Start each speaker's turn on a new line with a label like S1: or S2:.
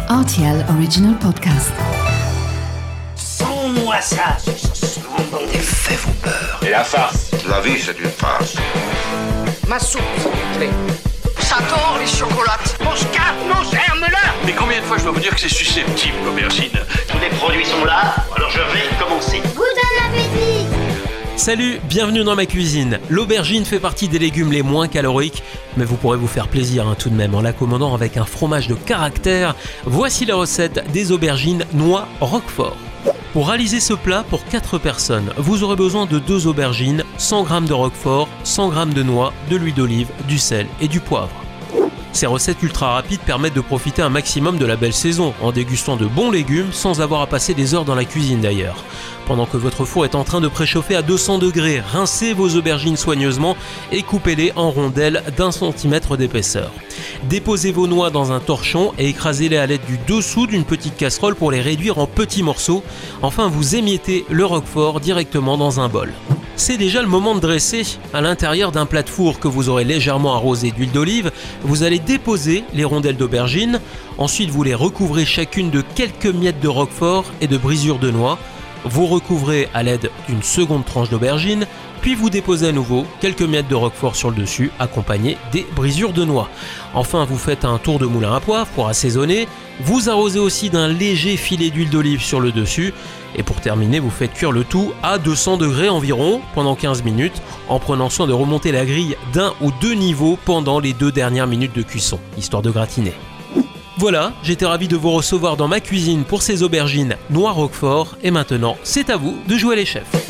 S1: RTL Original Podcast.
S2: Sans-moi ça, c'est bon.
S3: Les faits vous peur.
S4: Et la farce?
S3: La vie, c'est une farce.
S5: Ma soupe, s'il vous plaît. J'adore les chocolates.
S2: Mon scarpe, mon germe-là.
S4: Mais combien de fois je dois vous dire que c'est susceptible, l'aubergine?
S2: Tous les produits sont là, alors je vais commencer.
S6: Bon appétit!
S7: Salut, bienvenue dans ma cuisine. L'aubergine fait partie des légumes les moins caloriques, mais vous pourrez vous faire plaisir tout de même en la commandant avec un fromage de caractère. Voici la recette des aubergines noix Roquefort. Pour réaliser ce plat pour 4 personnes, vous aurez besoin de 2 aubergines, 100 g de roquefort, 100 g de noix, de l'huile d'olive, du sel et du poivre. Ces recettes ultra rapides permettent de profiter un maximum de la belle saison, en dégustant de bons légumes sans avoir à passer des heures dans la cuisine d'ailleurs. Pendant que votre four est en train de préchauffer à 200 degrés, rincez vos aubergines soigneusement et coupez-les en rondelles d'1 cm d'épaisseur. Déposez vos noix dans un torchon et écrasez-les à l'aide du dessous d'une petite casserole pour les réduire en petits morceaux. Enfin, vous émiettez le roquefort directement dans un bol. C'est déjà le moment de dresser. À l'intérieur d'un plat de four que vous aurez légèrement arrosé d'huile d'olive, vous allez déposer les rondelles d'aubergine. Ensuite, vous les recouvrez chacune de quelques miettes de roquefort et de brisures de noix. Vous recouvrez à l'aide d'une seconde tranche d'aubergine, puis vous déposez à nouveau quelques miettes de roquefort sur le dessus, accompagnées des brisures de noix. Enfin, vous faites un tour de moulin à poivre pour assaisonner. Vous arrosez aussi d'un léger filet d'huile d'olive sur le dessus. Et pour terminer, vous faites cuire le tout à 200 degrés environ pendant 15 minutes, en prenant soin de remonter la grille d'1 ou 2 niveaux pendant les 2 dernières minutes de cuisson, histoire de gratiner. Voilà, j'étais ravi de vous recevoir dans ma cuisine pour ces aubergines noix Roquefort, et maintenant, c'est à vous de jouer les chefs.